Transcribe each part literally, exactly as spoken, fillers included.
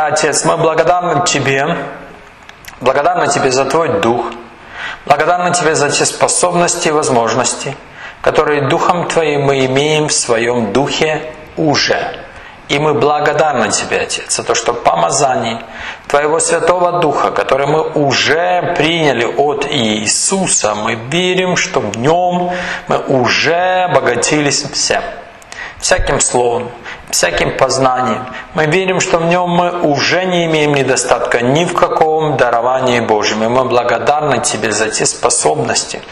Да, Отец, мы благодарны Тебе, благодарны Тебе за Твой Дух, благодарны Тебе за те способности и возможности, которые Духом Твоим мы имеем в Своем Духе уже. И мы благодарны Тебе, Отец, за то, что помазание Твоего Святого Духа, который мы уже приняли от Иисуса, мы верим, что в Нем мы уже обогатились всем. Всяким словом, всяким познанием. Мы верим, что в Нем мы уже не имеем недостатка ни в каком даровании Божьем. И мы благодарны Тебе за те способности,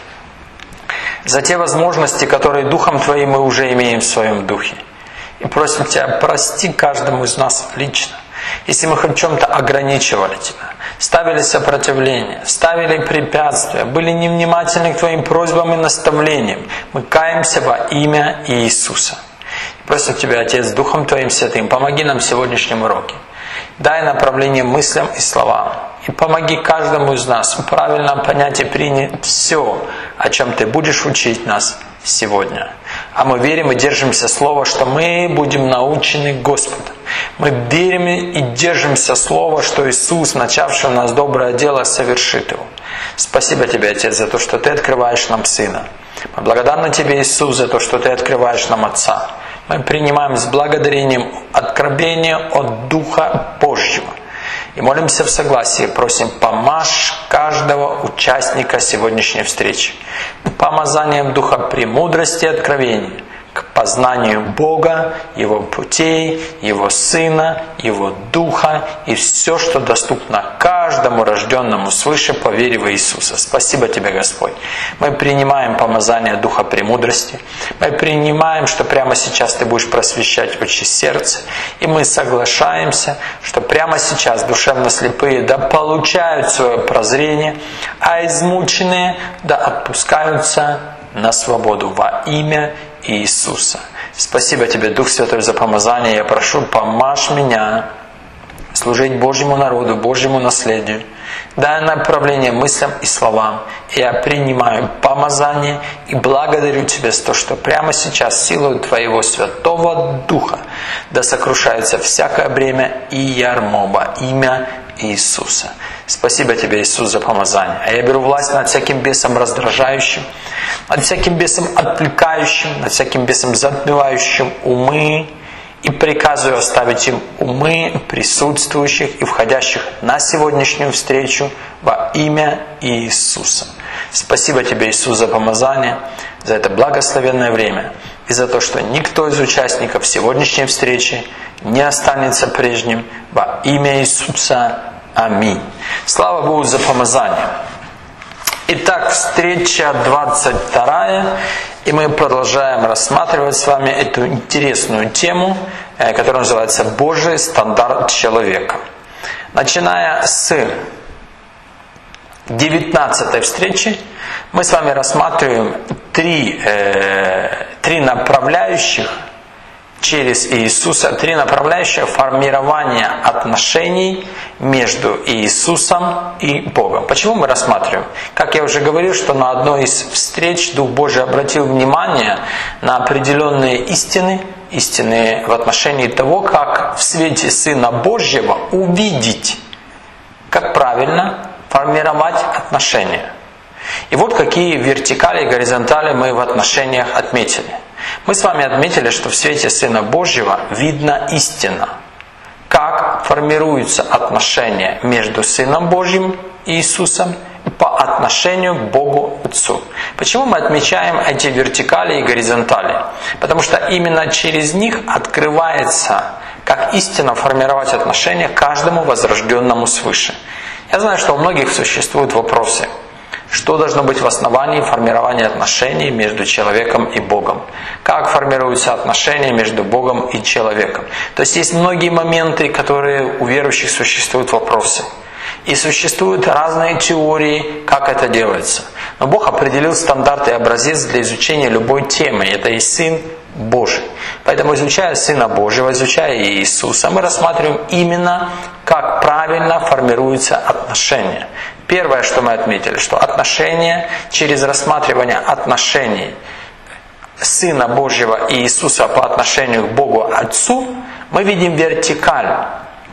за те возможности, которые Духом Твоим мы уже имеем в Своем Духе. И просим Тебя, прости каждому из нас лично, если мы хоть в чем-то ограничивали Тебя, ставили сопротивление, ставили препятствия, были невнимательны к Твоим просьбам и наставлениям. Мы каемся во имя Иисуса. И просим Тебя, Отец, Духом Твоим Святым, помоги нам в сегодняшнем уроке. Дай направление мыслям и словам. И помоги каждому из нас правильно понять и принять все, о чем Ты будешь учить нас сегодня. А мы верим и держимся слова, что мы будем научены Господом. Мы верим и держимся слова, что Иисус, начавший у нас доброе дело, совершит его. Спасибо Тебе, Отец, за то, что Ты открываешь нам Сына. Мы благодарны Тебе, Иисус, за то, что Ты открываешь нам Отца. Мы принимаем с благодарением откровение от Духа Божьего. И молимся в согласии, просим, помажь каждого участника сегодняшней встречи помазанием Духа премудрости и откровения к познанию Бога, Его путей, Его Сына, Его Духа и все, что доступно каждому рожденному свыше по вере в Иисуса. Спасибо Тебе, Господь. Мы принимаем помазание Духа премудрости. Мы принимаем, что прямо сейчас Ты будешь просвещать очи сердца. И мы соглашаемся, что прямо сейчас душевно слепые да получают свое прозрение, а измученные да отпускаются на свободу во имя Иисуса. Спасибо Тебе, Дух Святой, за помазание. Я прошу, помажь меня служить Божьему народу, Божьему наследию. Дай направление мыслям и словам. Я принимаю помазание и благодарю Тебя за то, что прямо сейчас силой Твоего Святого Духа да сокрушается всякое бремя и ярмо во имя Иисуса. Спасибо Тебе, Иисус, за помазание. А я беру власть над всяким бесом раздражающим, над всяким бесом отвлекающим, над всяким бесом затмевающим умы и приказываю оставить им умы присутствующих и входящих на сегодняшнюю встречу во имя Иисуса. Спасибо Тебе, Иисус, за помазание, за это благословенное время и за то, что никто из участников сегодняшней встречи не останется прежним во имя Иисуса. Аминь. Слава Богу за помазание. Итак, встреча двадцать вторая, и мы продолжаем рассматривать с вами эту интересную тему, которая называется «Божий стандарт человека». Начиная с девятнадцатой встречи, мы с вами рассматриваем три, э, три направляющих через Иисуса, три направляющих формирования отношений между Иисусом и Богом. Почему мы рассматриваем? Как я уже говорил, что на одной из встреч Дух Божий обратил внимание на определенные истины, истины в отношении того, как в свете Сына Божьего увидеть, как правильно формировать отношения. И вот какие вертикали и горизонтали мы в отношениях отметили. Мы с вами отметили, что в свете Сына Божьего видна истина, как формируются отношения между Сыном Божьим и Иисусом по отношению к Богу Отцу. Почему мы отмечаем эти вертикали и горизонтали? Потому что именно через них открывается, как истинно формировать отношения каждому возрожденному свыше. Я знаю, что у многих существуют вопросы. Что должно быть в основании формирования отношений между человеком и Богом? Как формируются отношения между Богом и человеком? То есть есть многие моменты, которые у верующих существуют вопросы. И существуют разные теории, как это делается. Но Бог определил стандарт и образец для изучения любой темы. Это и Сын Божий. Поэтому, изучая Сына Божьего, изучая Иисуса, мы рассматриваем именно, как правильно формируются отношения. Первое, что мы отметили, что отношения через рассматривание отношений Сына Божьего и Иисуса по отношению к Богу Отцу, мы видим вертикаль,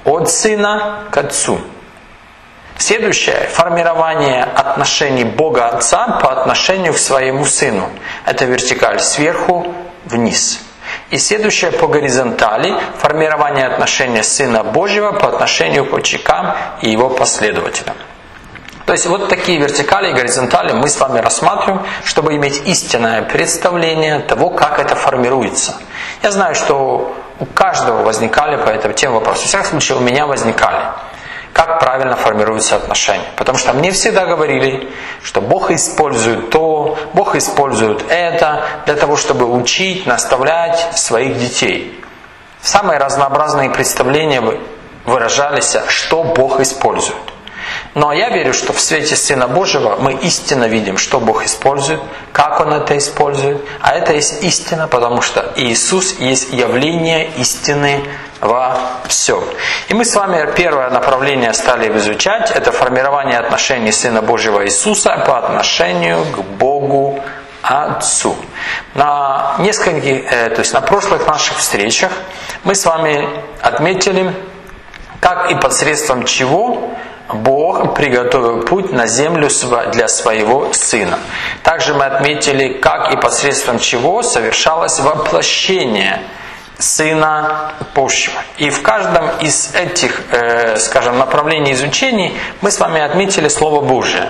от Сына к Отцу. Следующее – формирование отношений Бога Отца по отношению к Своему Сыну. Это вертикаль сверху вниз. И следующее по горизонтали – формирование отношений Сына Божьего по отношению к ученикам и Его последователям. То есть вот такие вертикали и горизонтали мы с вами рассматриваем, чтобы иметь истинное представление того, как это формируется. Я знаю, что у каждого возникали по этой теме вопросы. Во всяком случае, у меня возникали. Как правильно формируются отношения. Потому что мне всегда говорили, что Бог использует то, Бог использует это для того, чтобы учить, наставлять своих детей. Самые разнообразные представления выражались, что Бог использует. Но я верю, что в свете Сына Божьего мы истинно видим, что Бог использует, как Он это использует. А это есть истина, потому что Иисус есть явление истины во всем. И мы с вами первое направление стали изучать, это формирование отношений Сына Божьего Иисуса по отношению к Богу Отцу. На нескольких, то есть на прошлых наших встречах мы с вами отметили, как и посредством чего Бог приготовил путь на землю для своего Сына. Также мы отметили, как и посредством чего совершалось воплощение Сына Божьего. И в каждом из этих, э, скажем, направлений изучений мы с вами отметили Слово Божие.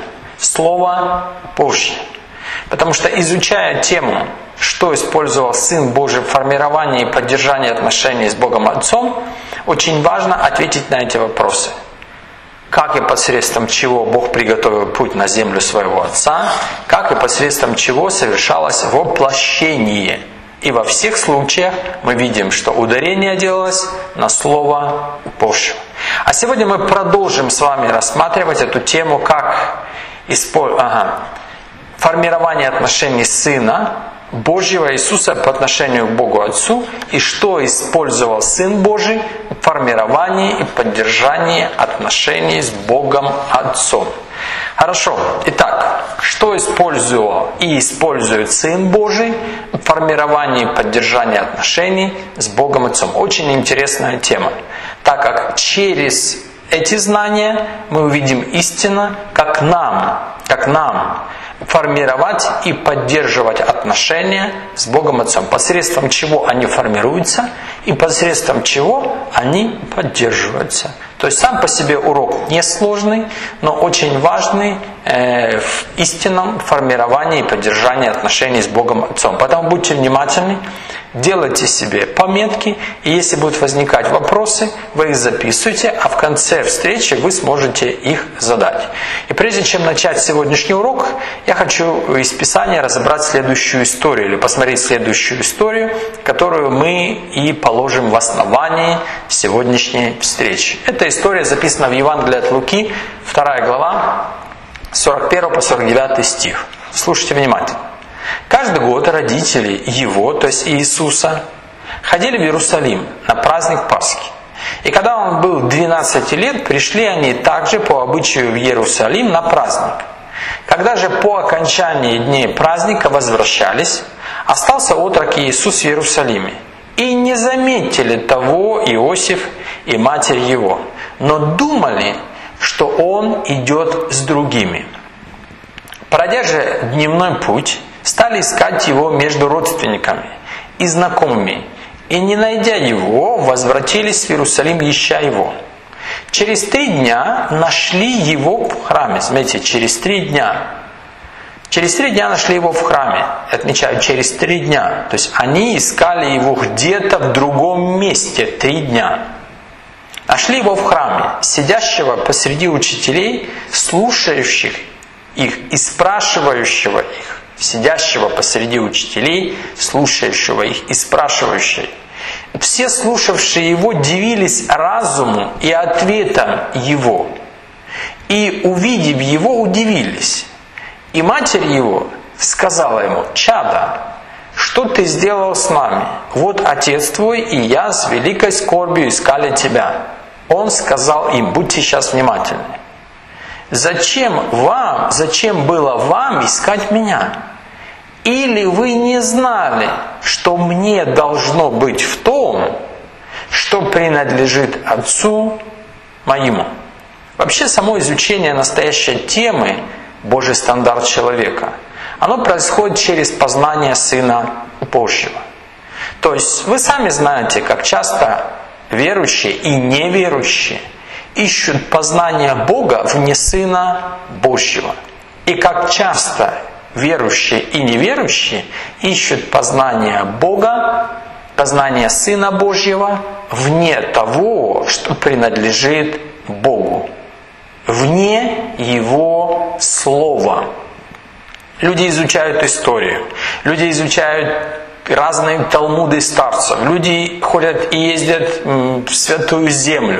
Слово Божье. Потому что, изучая тему, что использовал Сын Божий в формировании и поддержании отношений с Богом Отцом, очень важно ответить на эти вопросы. Как и посредством чего Бог приготовил путь на землю своего Отца, как и посредством чего совершалось воплощение. И во всех случаях мы видим, что ударение делалось на Слово Божье. А сегодня мы продолжим с вами рассматривать эту тему, как использ... ага. формирование отношений Сына Божьего Иисуса по отношению к Богу Отцу, и что использовал Сын Божий в формировании и поддержании отношений с Богом Отцом. Хорошо. Итак, что использовал и использует Сын Божий в формировании и поддержании отношений с Богом Отцом? Очень интересная тема, так как через эти знания мы увидим истину, как нам, как нам формировать и поддерживать отношения с Богом Отцом, посредством чего они формируются и посредством чего они поддерживаются. То есть сам по себе урок несложный, но очень важный э, в истинном формировании и поддержании отношений с Богом Отцом. Поэтому будьте внимательны, делайте себе пометки, и если будут возникать вопросы, вы их записывайте, а в конце встречи вы сможете их задать. И прежде чем начать сегодняшний урок, я хочу из Писания разобрать следующую историю, или посмотреть следующую историю, которую мы и положим в основании сегодняшней встречи. Эта история записана в Евангелии от Луки, вторая глава, сорок первый по сорок девятый стих. Слушайте внимательно. Каждый год родители его, то есть Иисуса, ходили в Иерусалим на праздник Пасхи. И когда он был двенадцати лет, пришли они также по обычаю в Иерусалим на праздник. Когда же по окончании дней праздника возвращались, остался отрок Иисус в Иерусалиме. И не заметили того Иосиф и матерь его, но думали, что он идет с другими. Пройдя же дневной путь, стали искать его между родственниками и знакомыми, и, не найдя его, возвратились в Иерусалим, ища его. Через три дня нашли его в храме. Смотрите, через три дня. Через три дня нашли его в храме. Отмечаю, через три дня. То есть они искали его где-то в другом месте три дня. Нашли его в храме, сидящего посреди учителей, слушающих их и спрашивающего их. Сидящего посреди учителей, слушающего их и спрашивающего. Все слушавшие его дивились разуму и ответам его. И, увидев его, удивились. И матерь его сказала ему: «Чадо, что ты сделал с нами? Вот отец твой и я с великой скорбью искали тебя». Он сказал им, будьте сейчас внимательны: «Зачем вам, зачем было вам искать меня? Или вы не знали, что мне должно быть в том, что принадлежит Отцу моему. Вообще, само изучение настоящей темы Божий стандарт человека, оно происходит через познание Сына Божьего. То есть вы сами знаете, как часто верующие и неверующие ищут познание Бога вне Сына Божьего. И как часто верующие и неверующие ищут познание Бога, познание Сына Божьего вне того, что принадлежит Богу, вне Его Слова. Люди изучают историю, люди изучают разные талмуды старцев, люди ходят и ездят в Святую Землю.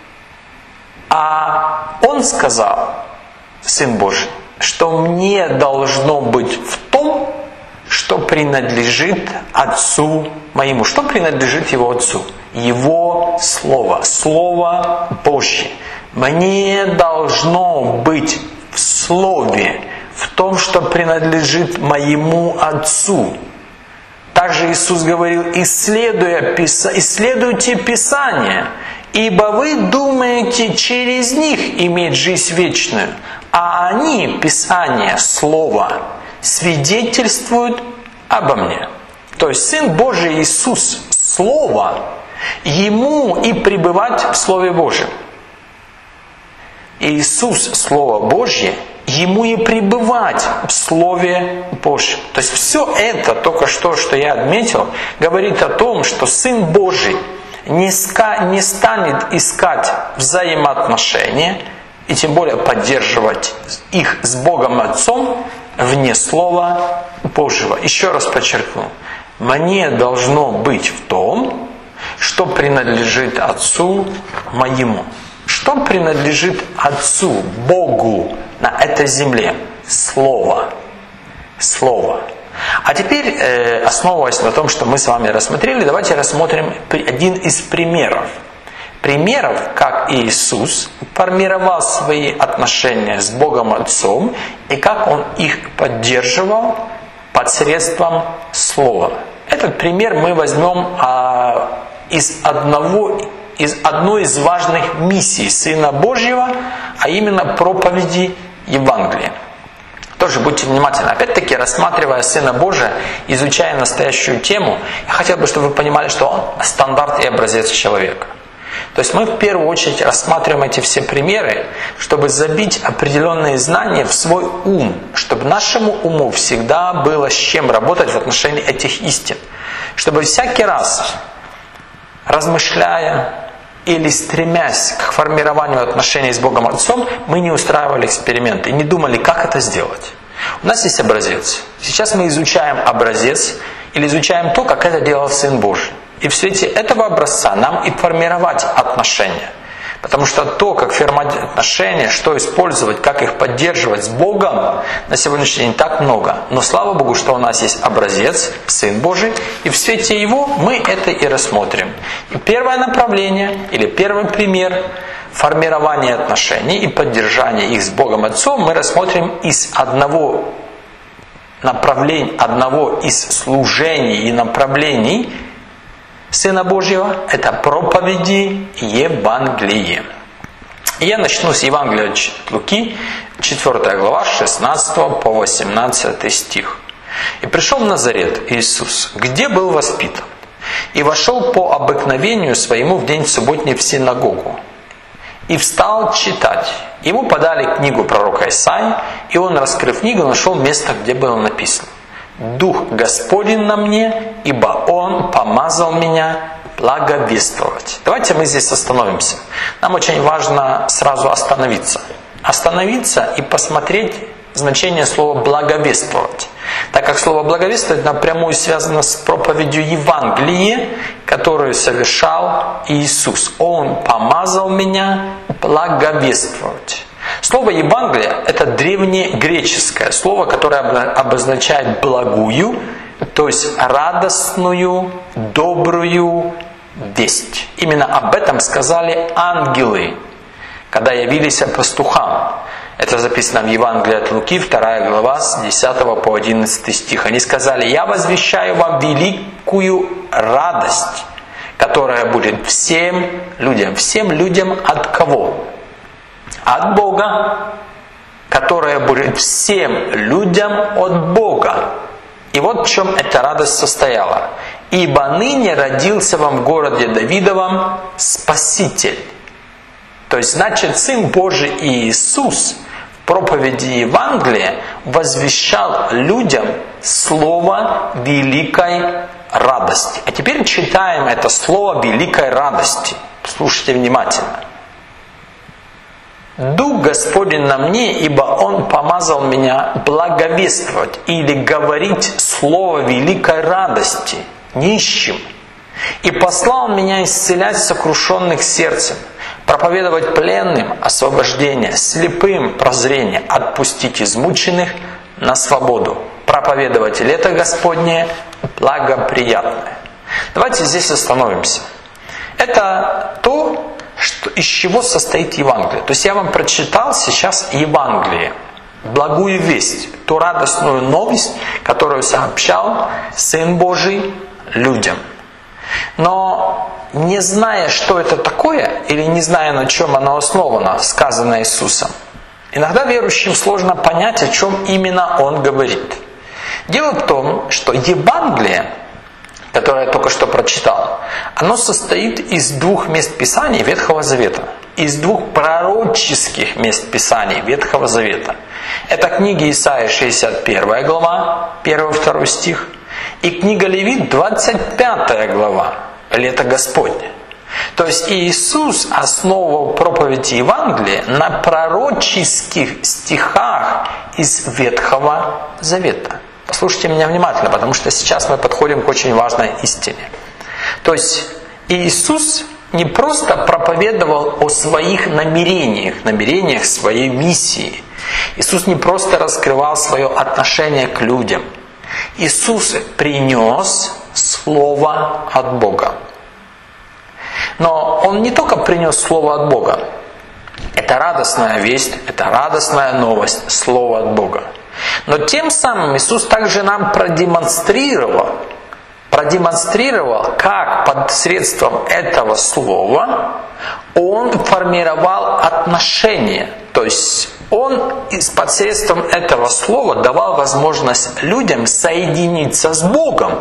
А Он сказал, Сын Божий, что мне должно быть в том, что принадлежит Отцу моему. Что принадлежит Его Отцу? Его Слово, Слово Божье. Мне должно быть в Слове, в том, что принадлежит моему Отцу. Также Иисус говорил, исследуя, исследуйте Писание, ибо вы думаете через них иметь жизнь вечную, а они, Писание, Слово, свидетельствуют обо мне. То есть Сын Божий Иисус, Слово, Ему и пребывать в Слове Божьем. Иисус, Слово Божье, Ему и пребывать в Слове Божьем. То есть все это, только что, что я отметил, говорит о том, что Сын Божий не, ска, не станет искать взаимоотношения, и тем более поддерживать их с Богом Отцом вне Слова Божьего. Еще раз подчеркну. Мне должно быть в том, что принадлежит Отцу моему. Что принадлежит Отцу, Богу на этой земле? Слово. Слово. А теперь, основываясь на том, что мы с вами рассмотрели, давайте рассмотрим один из примеров. Примеров, как Иисус формировал свои отношения с Богом Отцом и как Он их поддерживал посредством Слова. Этот пример мы возьмем а, из, одного, из одной из важных миссий Сына Божьего, а именно проповеди Евангелия. Тоже будьте внимательны. Опять-таки, рассматривая Сына Божия, изучая настоящую тему, я хотел бы, чтобы вы понимали, что Он стандарт и образец человека. То есть мы в первую очередь рассматриваем эти все примеры, чтобы забить определенные знания в свой ум, чтобы нашему уму всегда было с чем работать в отношении этих истин. Чтобы всякий раз, размышляя или стремясь к формированию отношений с Богом Отцом, мы не устраивали эксперименты и не думали, как это сделать. У нас есть образец. Сейчас мы изучаем образец или изучаем то, как это делал Сын Божий. И в свете этого образца нам и формировать отношения. Потому что то, как формировать отношения, что использовать, как их поддерживать с Богом, на сегодняшний день так много. Но слава Богу, что у нас есть образец, Сын Божий, и в свете Его мы это и рассмотрим. И первое направление, или первый пример формирования отношений и поддержания их с Богом Отцом мы рассмотрим из одного направления, одного из служений и направлений Сына Божьего, это проповеди Евангелия. И я начну с Евангелия от Луки, четвёртая глава, с шестнадцатого по восемнадцатый стих. «И пришел в Назарет Иисус, где был воспитан, и вошел по обыкновению своему в день субботний в синагогу, и встал читать. Ему подали книгу пророка Исаии, и он, раскрыв книгу, нашел место, где было написано: «Дух Господень на мне, ибо Он помазал меня благовествовать». Давайте мы здесь остановимся. Нам очень важно сразу остановиться. Остановиться и посмотреть значение слова «благовествовать». Так как слово «благовествовать» напрямую связано с проповедью Евангелия, которую совершал Иисус. Он помазал меня благовествовать. Слово «Евангелие» — это древнегреческое слово, которое обозначает благую, то есть радостную, добрую весть. Именно об этом сказали ангелы, когда явились пастухам. Это записано в Евангелии от Луки, вторая глава, с десятого по одиннадцатый стих. Они сказали: «Я возвещаю вам великую радость, которое будет всем людям. Всем людям от кого? От Бога, которое будет всем людям от Бога. И вот в чем эта радость состояла. «Ибо ныне родился вам в городе Давидовом Спаситель». То есть, значит, Сын Божий Иисус в проповеди Евангелия возвещал людям слово великой радости. А теперь читаем это слово великой радости. Слушайте внимательно. «Дух Господень на мне, ибо Он помазал меня благовествовать» или говорить слово великой радости нищим. «И послал меня исцелять сокрушенных сердцем, проповедовать пленным освобождение, слепым прозрение, отпустить измученных на свободу, проповедовать лето Господне благоприятное». Давайте здесь остановимся. Это то, что, из чего состоит Евангелие. То есть я вам прочитал сейчас Евангелие, благую весть, ту радостную новость, которую сообщал Сын Божий людям. Но не зная, что это такое, или не зная, на чем оно основано, сказано Иисусом, иногда верующим сложно понять, о чем именно Он говорит. Дело в том, что Евангелие, которое я только что прочитал, оно состоит из двух мест Писаний Ветхого Завета, из двух пророческих мест Писаний Ветхого Завета. Это книга Исаия, шестьдесят первая глава, первый-второй стих, и книга Левит, двадцать пятая глава, лето Господне. То есть Иисус основывал проповедь Евангелия на пророческих стихах из Ветхого Завета. Послушайте меня внимательно, потому что сейчас мы подходим к очень важной истине. То есть Иисус не просто проповедовал о своих намерениях, намерениях своей миссии. Иисус не просто раскрывал свое отношение к людям. Иисус принес Слово от Бога. Но Он не только принес Слово от Бога. Это радостная весть, это радостная новость, Слово от Бога. Но тем самым Иисус также нам продемонстрировал, продемонстрировал, как под средством этого слова Он формировал отношения. То есть Он под средством этого слова давал возможность людям соединиться с Богом.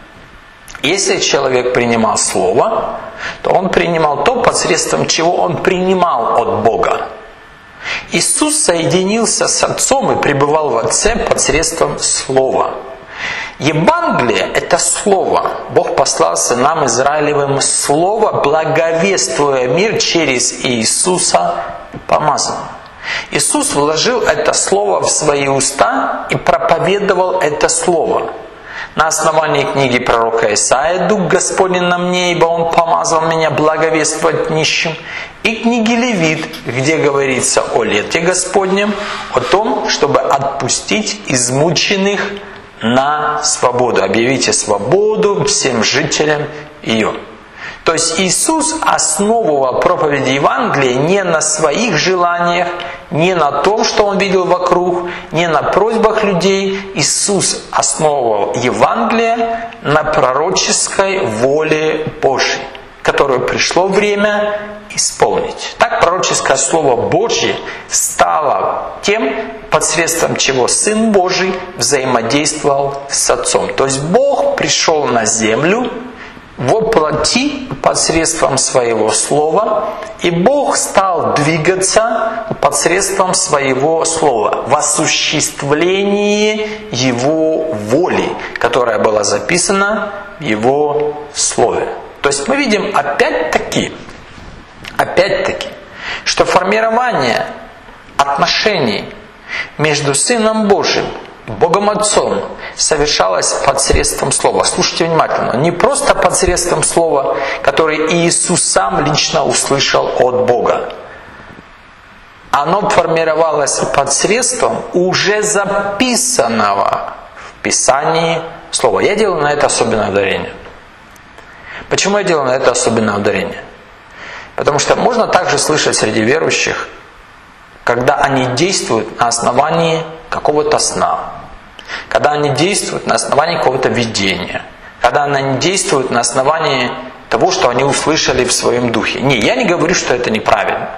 Если человек принимал Слово, то он принимал то, посредством чего он принимал от Бога. Иисус соединился с Отцом и пребывал в Отце посредством Слова. Евангелие – это Слово. Бог послал сынам Израилевым Слово, благовествуя мир через Иисуса помазанного. Иисус вложил это Слово в свои уста и проповедовал это Слово. На основании книги пророка Исаии «Дух Господень на мне, ибо Он помазал меня благовествовать нищим», и книги Левит, где говорится о лете Господнем, о том, чтобы отпустить измученных на свободу. Объявите свободу всем жителям ее. То есть Иисус основывал проповедь Евангелия не на своих желаниях, не на том, что Он видел вокруг, не на просьбах людей. Иисус основывал Евангелие на пророческой воле Божьей, которую пришло время исполнить. Так пророческое Слово Божье стало тем, посредством чего Сын Божий взаимодействовал с Отцом. То есть Бог пришел на землю воплоти посредством своего слова, и Бог стал двигаться посредством своего слова в осуществлении Его воли, которая была записана в Его слове. То есть мы видим опять-таки, опять-таки, что формирование отношений между Сыном Божьим, Богом Отцом совершалось посредством Слова. Слушайте внимательно. Не просто посредством Слова, которое Иисус сам лично услышал от Бога. Оно формировалось посредством уже записанного в Писании Слова. Я делаю на это особенное ударение. Почему я делаю на это особенное ударение? Потому что можно также слышать среди верующих, когда они действуют на основании какого-то сна, когда они действуют на основании какого-то видения, когда они действуют на основании того, что они услышали в своем духе. Не, я не говорю, что это неправильно.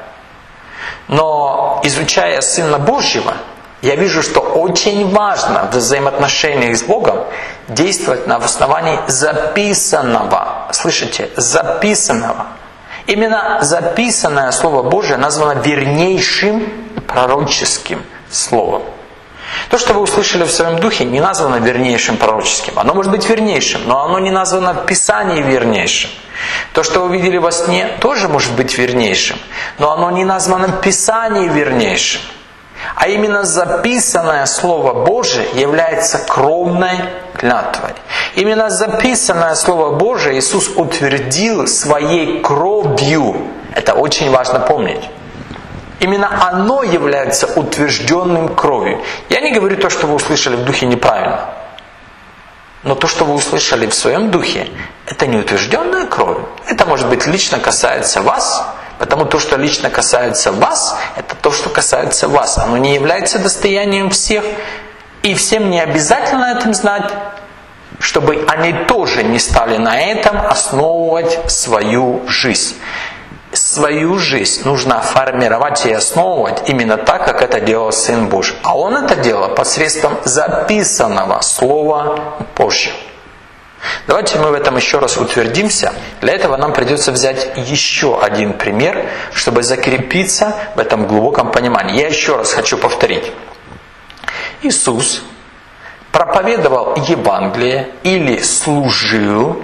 Но изучая Сына Божьего, я вижу, что очень важно в взаимоотношениях с Богом действовать на основании записанного. Слышите? Записанного. Именно записанное Слово Божие названо вернейшим пророческим словом. То, что вы услышали в своем духе, не названо вернейшим пророческим. Оно может быть вернейшим, но оно не названо в Писании вернейшим. То, что вы видели во сне, тоже может быть вернейшим, но оно не названо в Писании вернейшим. А именно записанное Слово Божие является кровной клятвой. Именно записанное Слово Божие Иисус утвердил своей кровью. Это очень важно помнить. Именно оно является утвержденным кровью. Я не говорю то, что вы услышали в духе, неправильно. Но то, что вы услышали в своем духе, это не утвержденная кровью. Это, может быть, лично касается вас. Потому то, что лично касается вас, это то, что касается вас. Оно не является достоянием всех. И всем не обязательно этом знать, чтобы они тоже не стали на этом основывать свою жизнь. Свою жизнь нужно формировать и основывать именно так, как это делал Сын Божий. А Он это делал посредством записанного Слова Божьего. Давайте мы в этом еще раз утвердимся. Для этого нам придется взять еще один пример, чтобы закрепиться в этом глубоком понимании. Я еще раз хочу повторить. Иисус проповедовал Евангелие или служил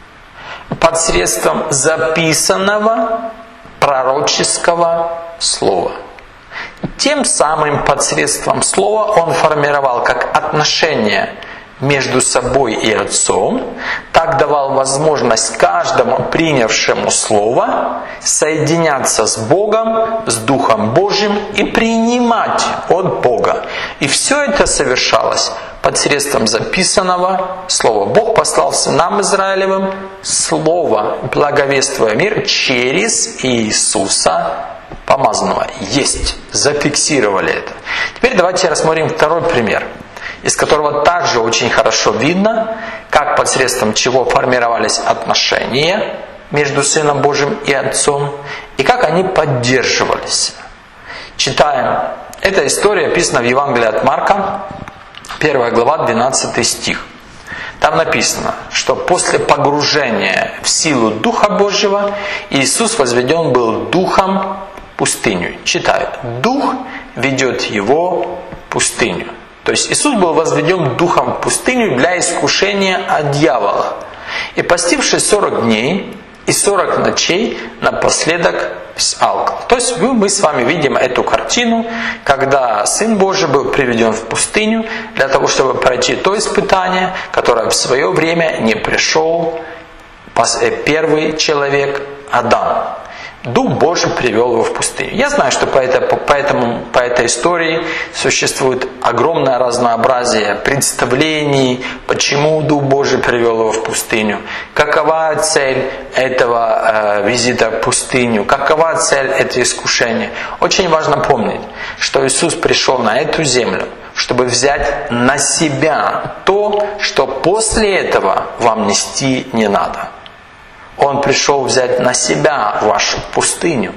посредством записанного пророческого слова. Тем самым посредством слова Он формировал как отношения между собой и Отцом, так давал возможность каждому принявшему Слово соединяться с Богом, с Духом Божьим и принимать от Бога. И все это совершалось посредством записанного Слова. Бог послал сынам Израилевым Слово, благовествуя мир через Иисуса помазанного. Есть. Зафиксировали это. Теперь давайте рассмотрим второй пример, из которого также очень хорошо видно, как посредством чего формировались отношения между Сыном Божьим и Отцом, и как они поддерживались. Читаем. Эта история описана в Евангелии от Марка, первая глава, двенадцатый стих. Там написано, что после погружения в силу Духа Божьего Иисус возведен был Духом в пустыню. Читаю. Дух ведет его в пустыню. То есть Иисус был возведен Духом в пустыню для искушения от дьявола. И постившись сорок дней и сорок ночей, напоследок алкал. То есть мы с вами видим эту картину, когда Сын Божий был приведен в пустыню для того, чтобы пройти то испытание, которое в свое время не пришел первый человек Адам. Дух Божий привел его в пустыню. Я знаю, что по, это, по, этому, по этой истории существует огромное разнообразие представлений, почему Дух Божий привел его в пустыню, какова цель этого э, визита в пустыню, какова цель этого искушения. Очень важно помнить, что Иисус пришел на эту землю, чтобы взять на себя то, что после этого вам нести не надо. Он пришел взять на себя вашу пустыню.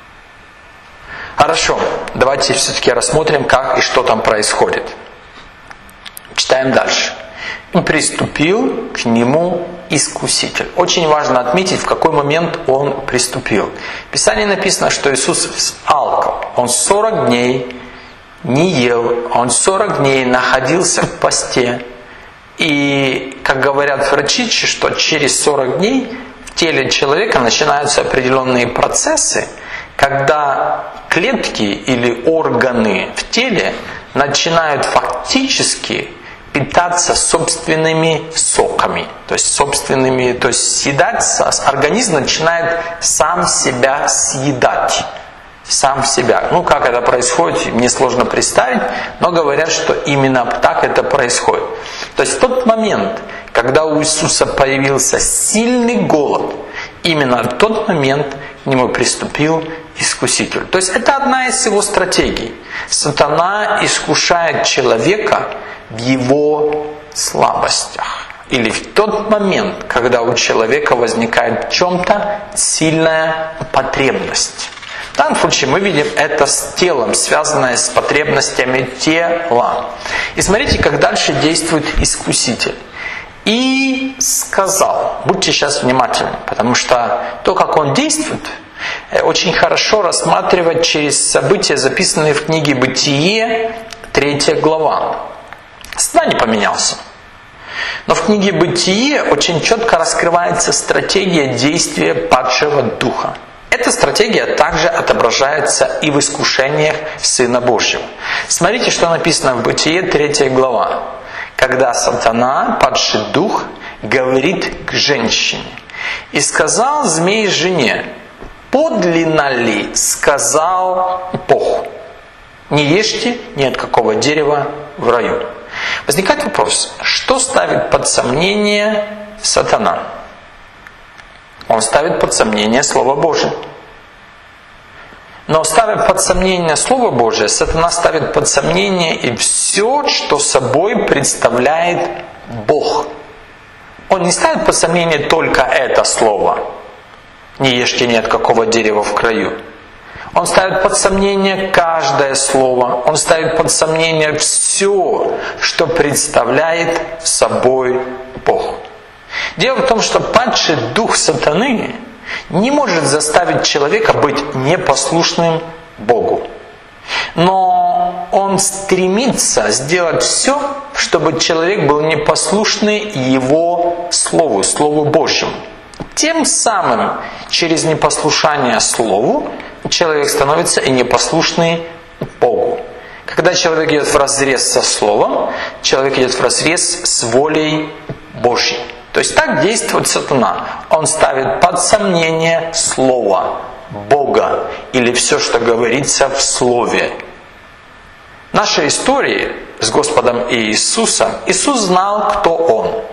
Хорошо, давайте все-таки рассмотрим, как и что там происходит. Читаем дальше. «И приступил к нему искуситель». Очень важно отметить, в какой момент он приступил. В Писании написано, что Иисус алкал. Он сорок дней не ел, он сорок дней находился в посте. И, как говорят врачи, что через сорок дней в теле человека начинаются определенные процессы, когда клетки или органы в теле начинают фактически питаться собственными соками, то есть собственными, то есть съедать, организм начинает сам себя съедать. Сам себя. Ну, как это происходит, мне сложно представить, но говорят, что именно так это происходит. То есть в тот момент, когда у Иисуса появился сильный голод, именно в тот момент к нему приступил искуситель. То есть это одна из его стратегий. Сатана искушает человека в его слабостях. или в тот момент, когда у человека возникает в чем-то сильная потребность. В данном случае мы видим это с телом, связанное с потребностями тела. И смотрите, как дальше действует искуситель. И сказал, будьте сейчас внимательны, потому что то, как он действует, очень хорошо рассматривать через события, записанные в книге «Бытие», третья глава. Сатана не поменялся. Но в книге «Бытие» очень четко раскрывается стратегия действия падшего духа. Эта стратегия также отображается и в искушениях Сына Божьего. Смотрите, что написано в «Бытие», третья глава. Когда сатана, падший дух, говорит к женщине. «И сказал змей жене, подлинно ли сказал Бог, не ешьте ни от какого дерева в раю». Возникает вопрос, что ставит под сомнение сатана? Он ставит под сомнение Слово Божие. Но ставя под сомнение Слово Божие, сатана ставит под сомнение и все, что собой представляет Бог. Он не ставит под сомнение только это слово. Не ешьте ни от какого дерева в краю. Он ставит под сомнение каждое слово. Он ставит под сомнение все, что представляет собой Бог. Дело в том, что падший дух сатаны не может заставить человека быть непослушным Богу. Но он стремится сделать все, чтобы человек был непослушный Его Слову, Слову Божьему. Тем самым, через непослушание Слову, человек становится и непослушный Богу. Когда человек идет вразрез со Словом, человек идет вразрез с волей Божьей. То есть так действует сатана. Он ставит под сомнение Слово Бога или все, что говорится в Слове. В нашей истории с Господом Иисусом Иисус знал, кто Он.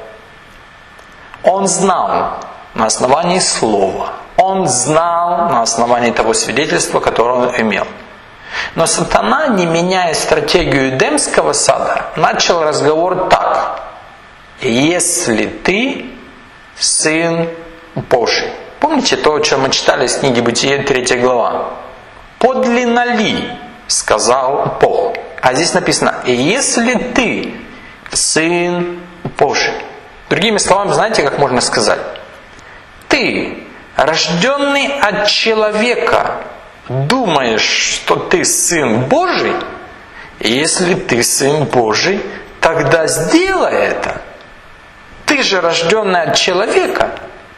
Он знал на основании Слова. Он знал на основании того свидетельства, которое он имел. Но сатана, не меняя стратегию Эдемского сада, начал разговор так. «Если ты Сын Божий». Помните то, о чем мы читали из книги «Бытие», третья глава? «Подлинно ли сказал Бог». А здесь написано «Если ты Сын Божий». Другими словами, знаете, как можно сказать? Ты, рожденный от человека, думаешь, что ты Сын Божий? Если ты Сын Божий, тогда сделай это. Ты же рожденный от человека.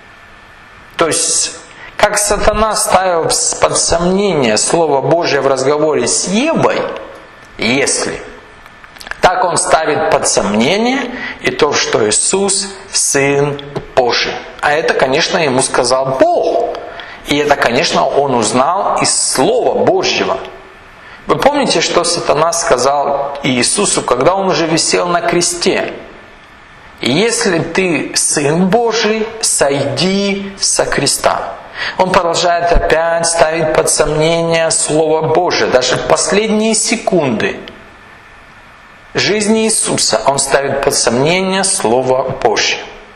То есть, как сатана ставил под сомнение Слово Божие в разговоре с Евой, если, так он ставит под сомнение и то, что Иисус Сын Божий. А это, конечно, ему сказал Бог. И это, конечно, он узнал из Слова Божьего. Вы помните, что сатана сказал Иисусу, когда он уже висел на кресте? «Если ты Сын Божий, сойди со креста». Он продолжает опять ставить под сомнение Слово Божие. Даже в последние секунды жизни Иисуса он ставит под сомнение Слово Божье.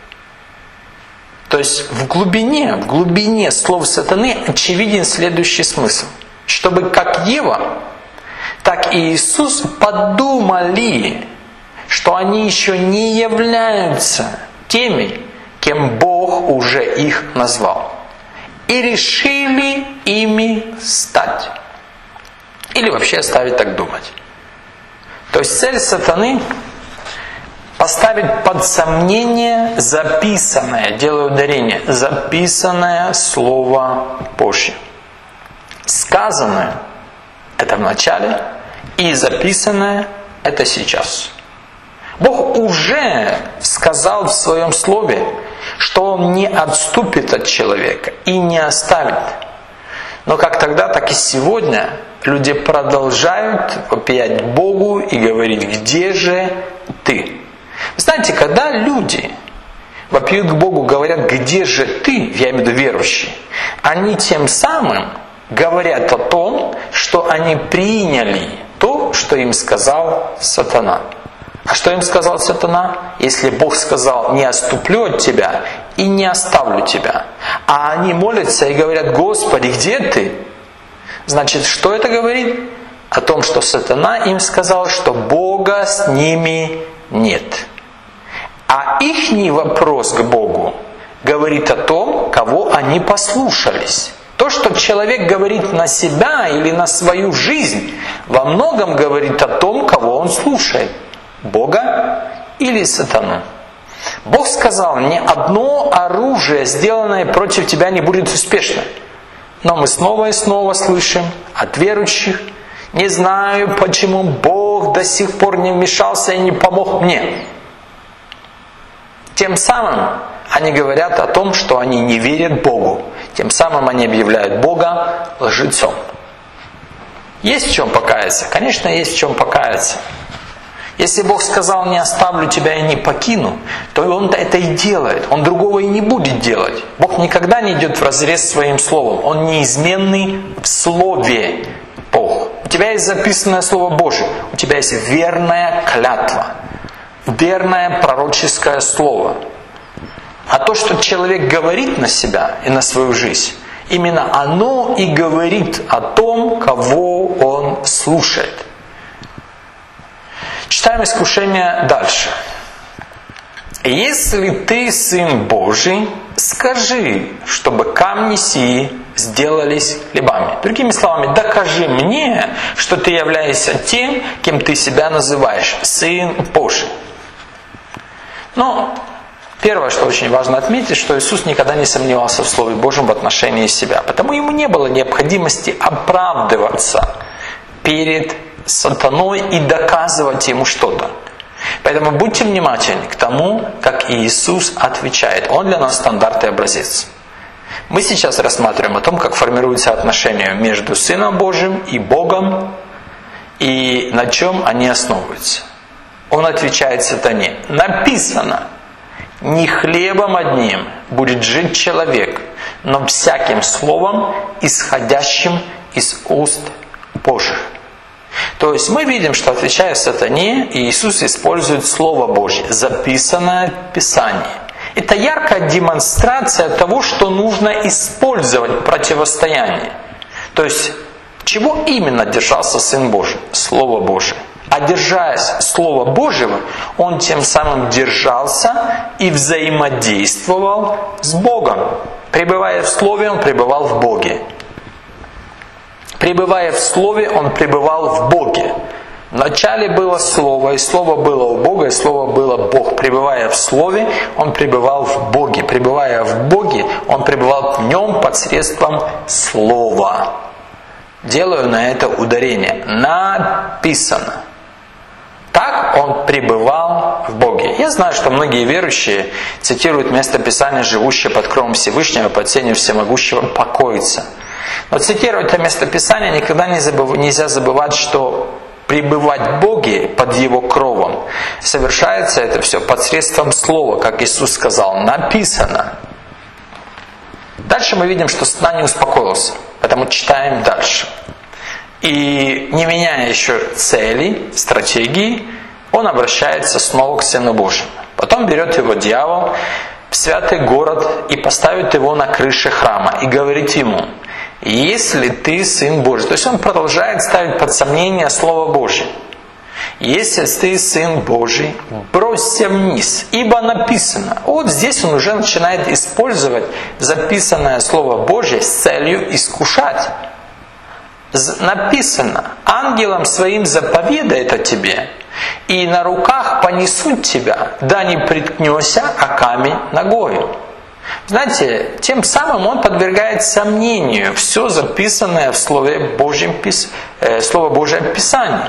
То есть в глубине, в глубине слов сатаны очевиден следующий смысл. Чтобы как Ева, так и Иисус подумали, что они еще не являются теми, кем Бог уже их назвал. И решили ими стать. Или вообще оставить так думать. То есть цель сатаны — поставить под сомнение записанное, делаю ударение, записанное Слово Божье. Сказанное — это в начале, и записанное — это сейчас. Бог уже сказал в Своем Слове, что Он не отступит от человека и не оставит. Но как тогда, так и сегодня люди продолжают вопиять Богу и говорить: «Где же Ты?». Вы знаете, когда люди вопиют к Богу, говорят: «Где же Ты?», я имею в виду верующие, они тем самым говорят о том, что они приняли то, что им сказал сатана. А что им сказал сатана? Если Бог сказал: не отступлю от тебя и не оставлю тебя. А они молятся и говорят: Господи, где ты? Значит, что это говорит? О том, что сатана им сказал, что Бога с ними нет. А ихний вопрос к Богу говорит о том, кого они послушались. То, что человек говорит на себя или на свою жизнь, во многом говорит о том, кого он слушает. Бога или сатану. Бог сказал: ни одно оружие, сделанное против тебя, не будет успешно. Но мы снова и снова слышим от верующих: не знаю, почему Бог до сих пор не вмешался и не помог мне. Тем самым они говорят о том, что они не верят Богу. Тем самым они объявляют Бога лжецом. Есть в чем покаяться? Конечно, есть в чем покаяться. Если Бог сказал: не оставлю тебя и не покину, то Он это и делает. Он другого и не будет делать. Бог никогда не идет вразрез своим словом. Он неизменный в слове. Бог. У тебя есть записанное Слово Божие. У тебя есть верная клятва. Верное пророческое слово. А то, что человек говорит на себя и на свою жизнь, именно оно и говорит о том, кого он слушает. Читаем искушение дальше. «Если ты Сын Божий, скажи, чтобы камни сии сделались хлебами». Другими словами, докажи мне, что ты являешься тем, кем ты себя называешь, Сын Божий. Но первое, что очень важно отметить, что Иисус никогда не сомневался в Слове Божьем в отношении себя. Потому ему не было необходимости оправдываться перед сатаной и доказывать ему что-то. Поэтому будьте внимательны к тому, как Иисус отвечает. Он для нас стандарт и образец. Мы сейчас рассматриваем о том, как формируются отношения между Сыном Божьим и Богом, и на чем они основываются. Он отвечает сатане: написано: не хлебом одним будет жить человек, но всяким словом, исходящим из уст Божьих. То есть мы видим, что, отвечая сатане, Иисус использует Слово Божье, записанное в Писании. Это яркая демонстрация того, что нужно использовать в противостоянии. То есть, чего именно держался Сын Божий? Слово Божие. А держась Слова Божьего, Он тем самым держался и взаимодействовал с Богом. Пребывая в Слове, Он пребывал в Боге. Пребывая в Слове, Он пребывал в Боге. Вначале было Слово, и Слово было у Бога, и Слово было Бог. Пребывая в Слове, Он пребывал в Боге. Пребывая в Боге, Он пребывал в Нем посредством Слова. Делаю на это ударение. Написано. Так Он пребывал в Боге. Я знаю, что многие верующие цитируют место Писания: «Живущее под кровом Всевышнего, под сенью Всемогущего покоится». Но цитировать это место Писания никогда не забыв... нельзя забывать, что пребывать в Боге под Его кровом совершается это все посредством Слова, как Иисус сказал: написано. Дальше мы видим, что сатана не успокоился, поэтому читаем дальше. И не меняя еще цели, стратегии, он обращается снова к Сыну Божьему. Потом берет его дьявол в святый город и поставит его на крыше храма и говорит ему: если ты Сын Божий. То есть он продолжает ставить под сомнение Слово Божье. Если ты Сын Божий, бросься вниз, ибо написано. Вот здесь он уже начинает использовать записанное Слово Божье с целью искушать. Написано: ангелам своим заповедает о тебе, и на руках понесут тебя, да не приткнешься о камень ногою. Знаете, тем самым он подвергает сомнению все записанное в Слове Божьем, э, Слово Божие в Писании.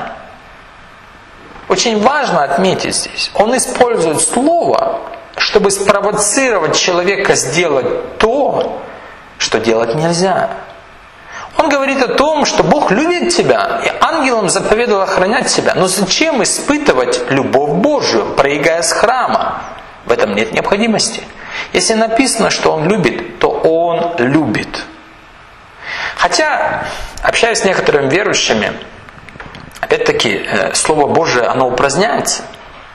Очень важно отметить здесь, он использует Слово, чтобы спровоцировать человека сделать то, что делать нельзя. Он говорит о том, что Бог любит тебя, и ангелам заповедал охранять тебя. Но зачем испытывать любовь Божию, проигая с храма? В этом нет необходимости. Если написано, что Он любит, то Он любит. Хотя, общаясь с некоторыми верующими, опять-таки, Слово Божие, оно упраздняется.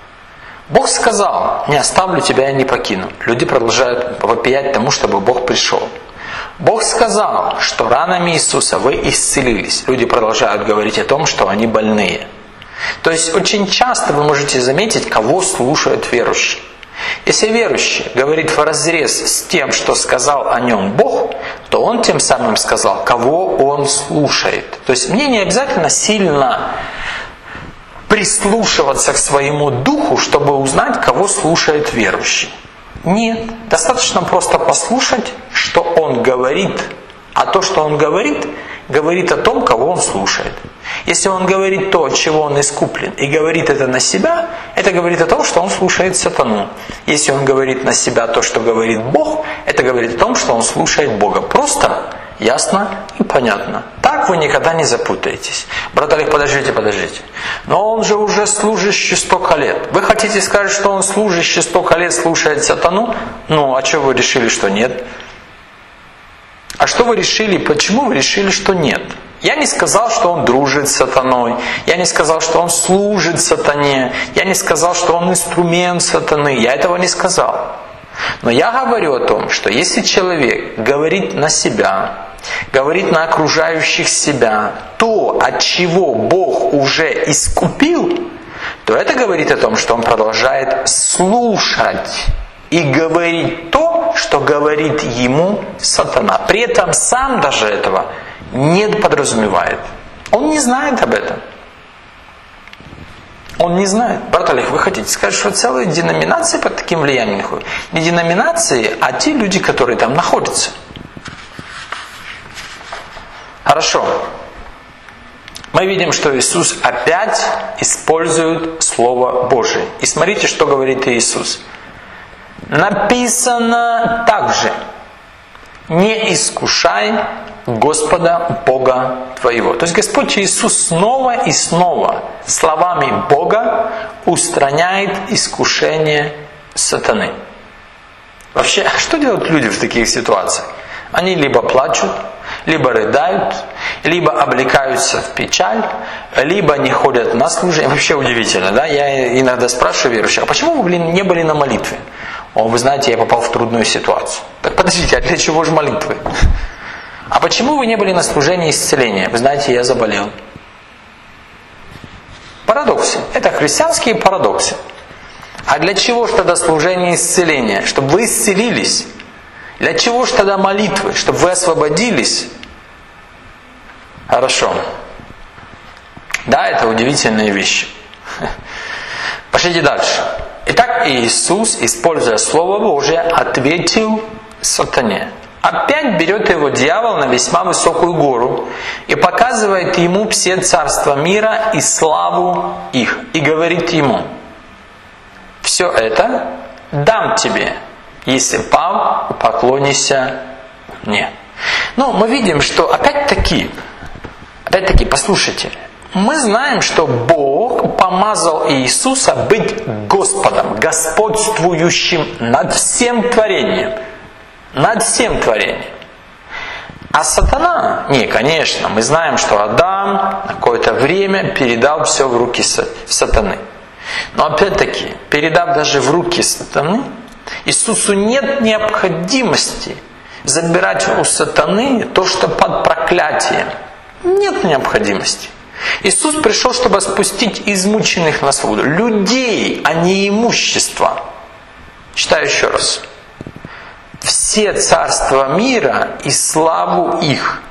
Бог сказал: не оставлю тебя и не покину. Люди продолжают вопиять тому, чтобы Бог пришел. Бог сказал, что ранами Иисуса вы исцелились. Люди продолжают говорить о том, что они больные. То есть очень часто вы можете заметить, кого слушают верующие. Если верующий говорит вразрез с тем, что сказал о нем Бог, то он тем самым сказал, кого он слушает. То есть мне не обязательно сильно прислушиваться к своему духу, чтобы узнать, кого слушает верующий. Нет, достаточно просто послушать, что он говорит. А то, что он говорит, говорит о том, кого он слушает. Если он говорит то, от чего он искуплен, и говорит это на себя, это говорит о том, что он слушает сатану. Если он говорит на себя то, что говорит Бог, это говорит о том, что он слушает Бога. Просто, ясно и понятно. Так вы никогда не запутаетесь. Брат Олег, подождите, подождите. Но он же уже служащий столько лет. Вы хотите сказать, что он служащий столько лет слушает сатану? Ну, а что вы решили, что нет? А что вы решили, почему вы решили, что нет? Я не сказал, что он дружит с сатаной. Я не сказал, что он служит сатане. Я не сказал, что он инструмент сатаны. Я этого не сказал. Но я говорю о том, что если человек говорит на себя, говорит на окружающих себя то, от чего Бог уже искупил, то это говорит о том, что он продолжает слушать и говорить то, что говорит ему сатана. При этом сам даже этого не подразумевает. Он не знает об этом. Он не знает. Брат Олег, вы хотите сказать, что целые деноминации под таким влиянием находятся? Не деноминации, а те люди, которые там находятся. Хорошо. Мы видим, что Иисус опять использует Слово Божие. И смотрите, что говорит Иисус. Написано также: не искушай Господа Бога твоего. То есть Господь Иисус снова и снова словами Бога устраняет искушение сатаны. Вообще, что делают люди в таких ситуациях? Они либо плачут, либо рыдают, либо облекаются в печаль, либо не ходят на служение. Вообще удивительно, да? Я иногда спрашиваю верующих: а почему вы, блин, не были на молитве? О, вы знаете, я попал в трудную ситуацию. Так подождите, а для чего же молитвы? А почему вы не были на служении исцеления? Вы знаете, я заболел. Парадоксы. Это христианские парадоксы. А для чего же тогда служение исцеления? Чтобы вы исцелились. Для чего же тогда молитвы? Чтобы вы освободились. Хорошо. Да, это удивительные вещи. Пошлите дальше. Итак, Иисус, используя Слово Божие, ответил сатане. Опять берет его дьявол на весьма высокую гору и показывает ему все царства мира и славу их. И говорит ему: все это дам тебе, если пав, поклонися мне. Ну, мы видим, что опять-таки, опять-таки, послушайте, мы знаем, что Бог помазал Иисуса быть Господом, господствующим над всем творением. Над всем творением. А сатана, не, конечно, мы знаем, что Адам на какое-то время передал все в руки сатаны. Но опять-таки, передав даже в руки сатаны, Иисусу нет необходимости забирать у сатаны то, что под проклятием. Нет необходимости. Иисус пришел, чтобы спустить измученных на свободу. Людей, а не имущество. Читаю еще раз. Все царства мира и славу их.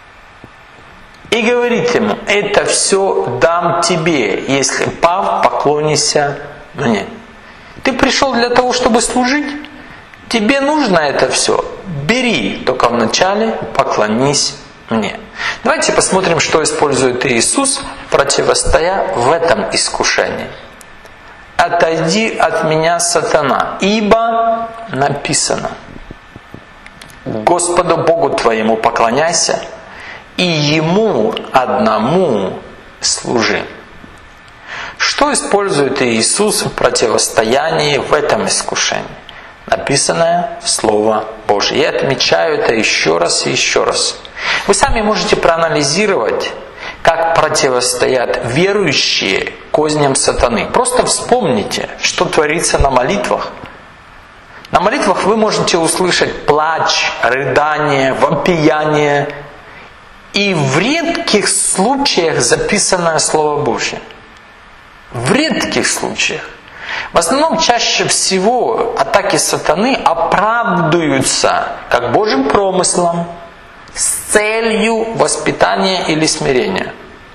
И говорит ему: это все дам тебе, если пав, поклонися мне. Ты пришел для того, чтобы служить? Тебе нужно это все? Бери, только вначале поклонись мне. Давайте посмотрим, что использует Иисус, противостоя в этом искушении. Отойди от меня, сатана, ибо написано: Господу Богу твоему поклоняйся, и Ему одному служи. Что использует Иисус в противостоянии в этом искушении? Написанное Слово Божие. Я отмечаю это еще раз и еще раз. Вы сами можете проанализировать, как противостоят верующие козням сатаны. Просто вспомните, что творится на молитвах. На молитвах вы можете услышать плач, рыдание, вопияние и в редких случаях записанное Слово Божье. В редких случаях. В основном, чаще всего атаки сатаны оправдываются как Божьим промыслом с целью воспитания или смирения.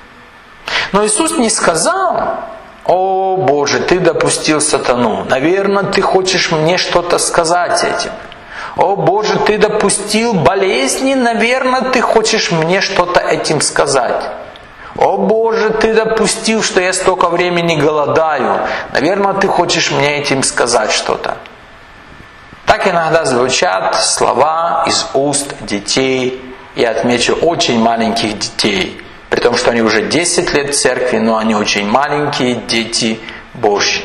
Но Иисус не сказал: «О Боже, Ты допустил сатану, наверное, Ты хочешь мне что-то сказать этим. О Боже, Ты допустил болезни, наверное, Ты хочешь мне что-то этим сказать. О Боже, Ты допустил, что я столько времени голодаю, наверное, Ты хочешь мне этим сказать что-то». Так иногда звучат слова из уст детей, я отмечу, очень маленьких детей, при том, что они уже десять лет в церкви, но они очень маленькие дети Божьи.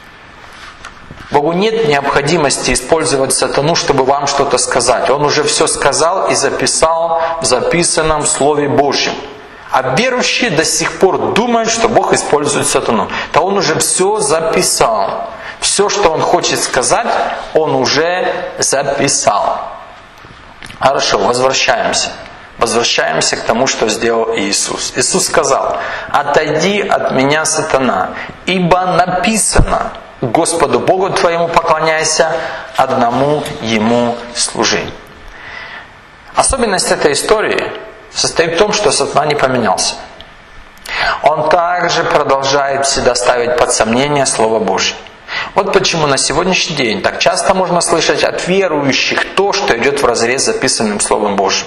Богу нет необходимости использовать сатану, чтобы вам что-то сказать. Он уже все сказал и записал в записанном Слове Божьем. А верующие до сих пор думают, что Бог использует сатану. То Он уже все записал. Все, что Он хочет сказать, Он уже записал. Хорошо, возвращаемся. Возвращаемся к тому, что сделал Иисус. Иисус сказал: «Отойди от меня, сатана, ибо написано: Господу Богу твоему поклоняйся, одному Ему служи». Особенность этой истории состоит в том, что сатана не поменялся. Он также продолжает всегда ставить под сомнение Слово Божье. Вот почему на сегодняшний день так часто можно слышать от верующих то, что идет вразрез с записанным Словом Божьим.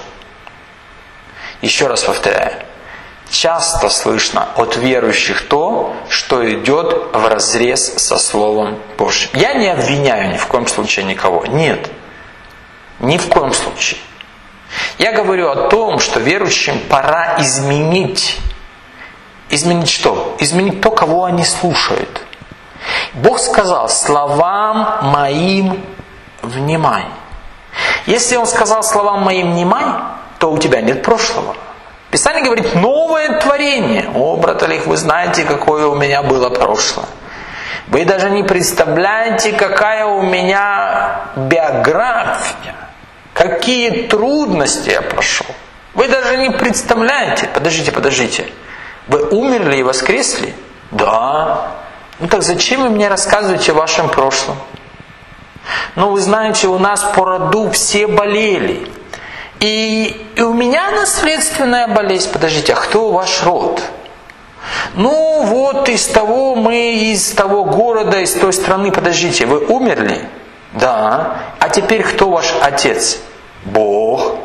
Еще раз повторяю. Часто слышно от верующих то, что идет вразрез со Словом Божьим. Я не обвиняю ни в коем случае никого. Нет. Ни в коем случае. Я говорю о том, что верующим пора изменить. Изменить что? Изменить то, кого они слушают. Бог сказал: «Словам моим внимай». Если Он сказал: «Словам моим внимай», то у тебя нет прошлого. Писание говорит: новое творение. О, брат Олег, вы знаете, какое у меня было прошлое. Вы даже не представляете, какая у меня биография. Какие трудности я прошел. Вы даже не представляете. Подождите, подождите. Вы умерли и воскресли? Да. Ну так зачем вы мне рассказываете о вашем прошлом? Ну вы знаете, у нас по роду все болели. И, и у меня наследственная болезнь. Подождите, а кто ваш род? Ну вот из того, мы из того города, из той страны. Подождите, вы умерли? Да. А теперь кто ваш отец? Бог.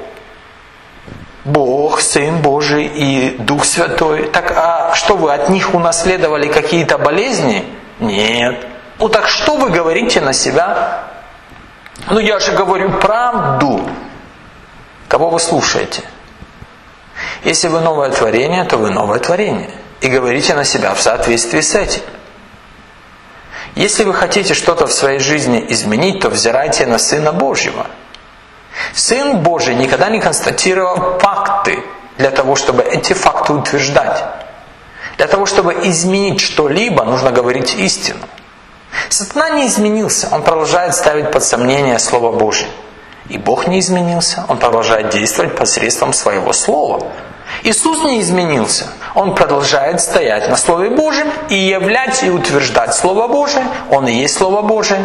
Бог, Сын Божий и Дух Святой. Так а что вы от них унаследовали какие-то болезни? Нет. Ну так что вы говорите на себя? Ну я же говорю правду. Кого вы слушаете? Если вы новое творение, то вы новое творение. И говорите на себя в соответствии с этим. Если вы хотите что-то в своей жизни изменить, то взирайте на Сына Божьего. Сын Божий никогда не констатировал факты для того, чтобы эти факты утверждать. Для того, чтобы изменить что-либо, нужно говорить истину. Сатана не изменился, он продолжает ставить под сомнение Слово Божие. И Бог не изменился, Он продолжает действовать посредством Своего Слова. Иисус не изменился, Он продолжает стоять на Слове Божьем и являть и утверждать Слово Божие. Он и есть Слово Божие.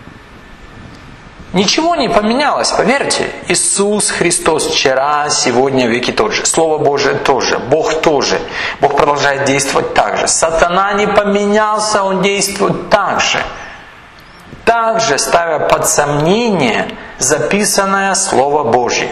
Ничего не поменялось, поверьте. Иисус Христос вчера, сегодня, веки тот же. Слово Божие тоже. Бог тоже. Бог продолжает действовать так же. Сатана не поменялся, он действует так же. Также ставя под сомнение записанное Слово Божье.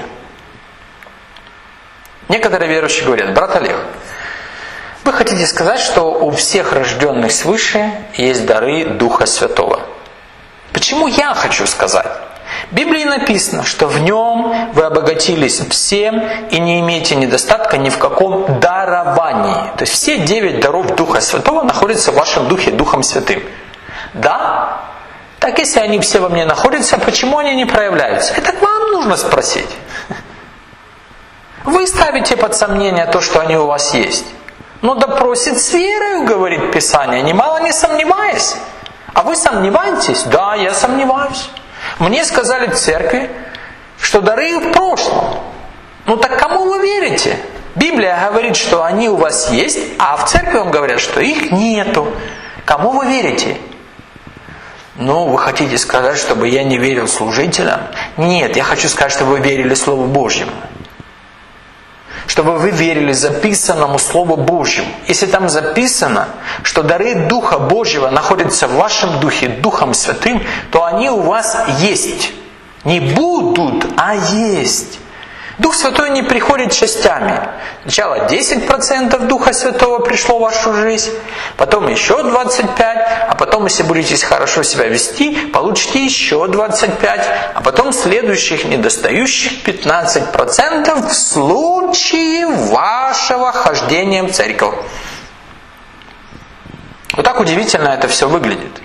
Некоторые верующие говорят: брат Олег, вы хотите сказать, что у всех рожденных свыше есть дары Духа Святого? Почему я хочу сказать? В Библии написано, что в Нем вы обогатились всем и не имеете недостатка ни в каком даровании. То есть все девять даров Духа Святого находятся в вашем Духе, Духом Святым. Да? Так если они все во мне находятся, почему они не проявляются? Это вам нужно спросить. Вы ставите под сомнение то, что они у вас есть. Но да просит с верою, говорит Писание, немало не сомневаясь. А вы сомневаетесь? Да, я сомневаюсь. Мне сказали в церкви, что дары в прошлом. Ну так кому вы верите? Библия говорит, что они у вас есть, а в церкви вам говорят, что их нету. Кому вы верите? Ну, вы хотите сказать, чтобы я не верил служителям? Нет, я хочу сказать, чтобы вы верили Слову Божьему. Чтобы вы верили записанному Слову Божьему. Если там записано, что дары Духа Божьего находятся в вашем Духе, Духом Святым, то они у вас есть. Не будут, а есть. Дух Святой не приходит частями. Сначала десять процентов Духа Святого пришло в вашу жизнь, потом еще двадцать пять процентов, а потом, если будете хорошо себя вести, получите еще двадцать пять процентов, а потом следующих недостающих пятнадцать процентов в случае вашего хождения в церковь. Вот так удивительно это все выглядит.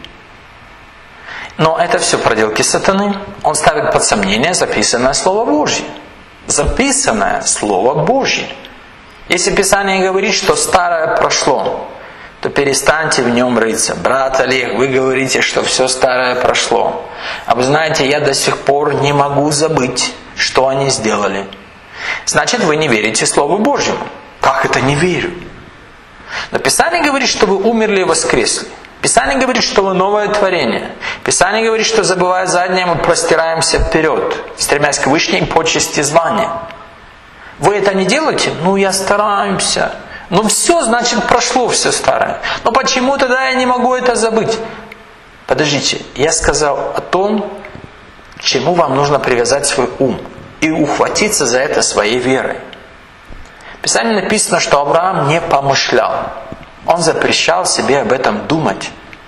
Но это все проделки сатаны. Он ставит под сомнение записанное Слово Божье. Записанное Слово Божье. Если Писание говорит, что старое прошло, то перестаньте в нем рыться. Брат Олег, вы говорите, что все старое прошло. А вы знаете, я до сих пор не могу забыть, что они сделали. Значит, вы не верите Слову Божьему. Как это не верю? Но Писание говорит, что вы умерли и воскресли. Писание говорит, что вы новое творение. Писание говорит, что забывая заднее, мы простираемся вперед, стремясь к вышней почести звания. Вы это не делаете? Ну, я стараюсь. Ну, все, значит, прошло все старое. Но почему тогда я не могу это забыть? Подождите, я сказал о том, к чему вам нужно привязать свой ум и ухватиться за это своей верой. В Писании написано, что Авраам не помышлял. Он запрещал себе об этом думать.